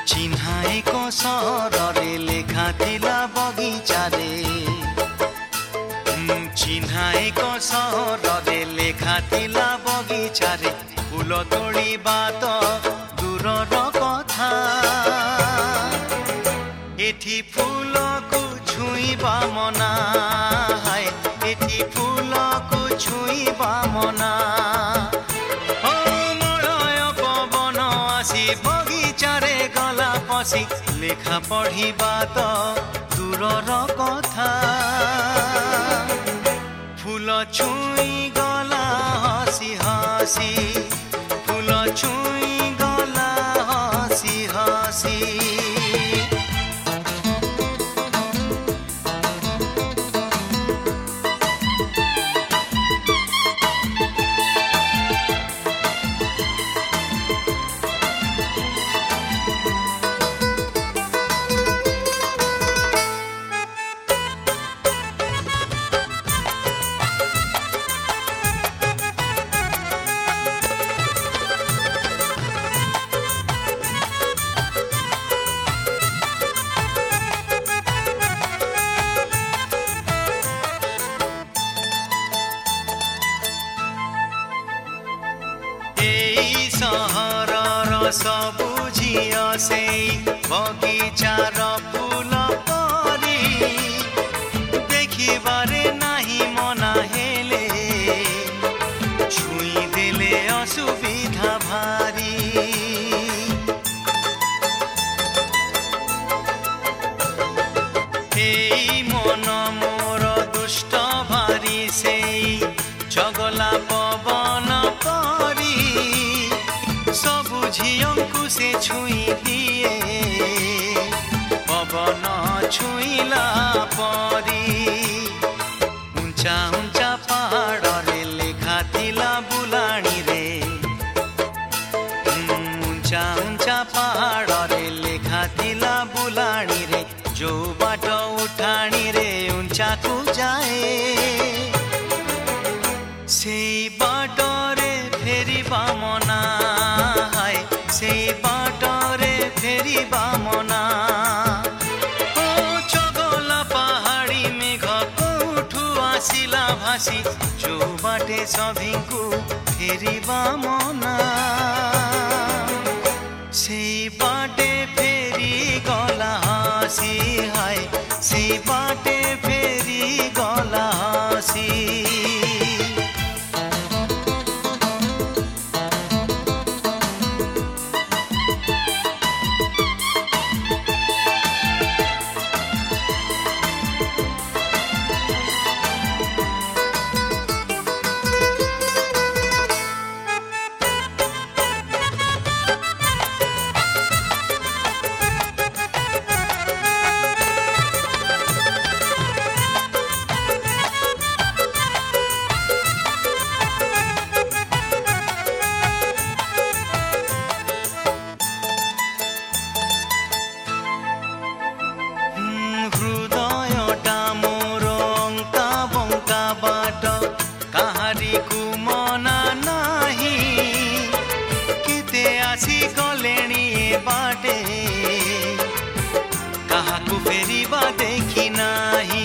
चिन्हा एक सहरे लेखा थिला बगिचारे चिन्हा एक सहरे लेखा थिला बगिचारे फूल तोड़िबा तो दूरर कथा एठी फूल को छुईबा मना हाय एठी फूल को छुईबा मना ओ मलय पवन आसी बगिचारे गला पसी लेखा पढ़िबा तो दूरर कथा फूल छुई गला हसी हसी फूल छुई गला हसी हसी सबु झियो से बगिचार फूल परी देखिबारे नाही मना हेले छुई देले असुविधा भारी एई मन मोर दुष्ट भारी से जगला पवन परी सबु झियोंकु से छुई दिए पवन छुईला परी ऊंचा ऊंचा पहाड़ रे लेखा थिला बुलाणी रे ऊंचा ऊंचा पहाड़ रे लेखा थिला बुलाणी रे जो बाट उठाणी रे ऊंचा को जाए से बाट रे फेरिबा मना से बाटरे फेरी बामना ओ चगला पहाड़ी मेघ कोठू आसिला भासी जो बाटे सभिंकु फेरी बामना से बाटे फेरी गला हसी हाय से बाटे फेरी गला हसी बाटे काहाकु फेरिबा देखि नाही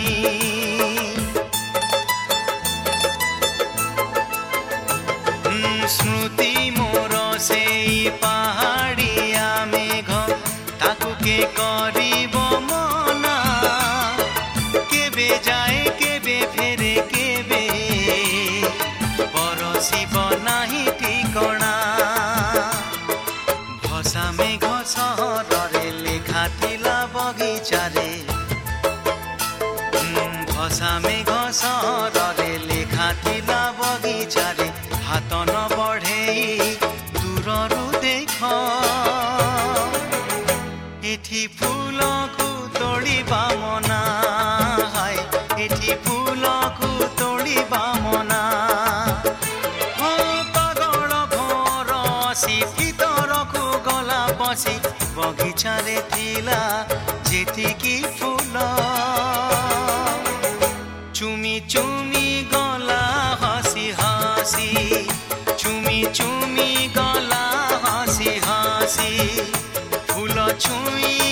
स्मृति मोर से पहाड़िया मेघ ताकु के करिब मना केबे जाए केबे फेरे केबे बरसिब नाही ठिकणा भसा मेघ सहरे लेखा थिला बगिचारे भसा मेघ सहरे लेखा थिला बगिचारे हाथ न बढ़े दूररू देख एठी फूल को तोड़िबा मना हाय एठी फूल को तोड़िबा मना हो पागल भोर आसी भीतर को गला पसी बगिचारे थिला जेतिकी फूल चुमी चुमी गला हसी हसी चुमी चुमी गला हसी हसी फूल छुई